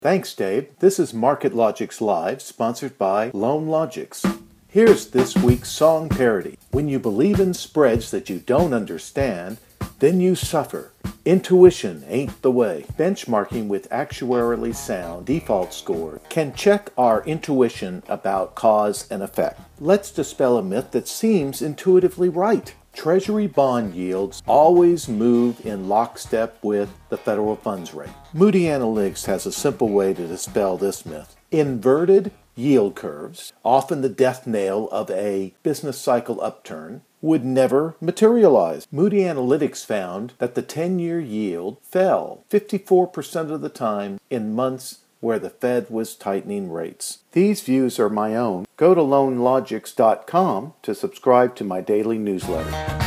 Thanks, Dave. This is Market Logics Live, sponsored by LoanLogix. Here's this week's song parody. When you believe in spreads that you don't understand, then you suffer. Intuition ain't the way. Benchmarking with actuarially sound default score can check our intuition about cause and effect. Let's dispel a myth that seems intuitively right. Treasury bond yields always move in lockstep with the federal funds rate. Moody Analytics has a simple way to dispel this myth. Inverted yield curves, often the death knell of a business cycle upturn, would never materialize. Moody Analytics found that the 10-year yield fell 54% of the time in months where the Fed was tightening rates. These views are my own. Go to loanlogix.com to subscribe to my daily newsletter.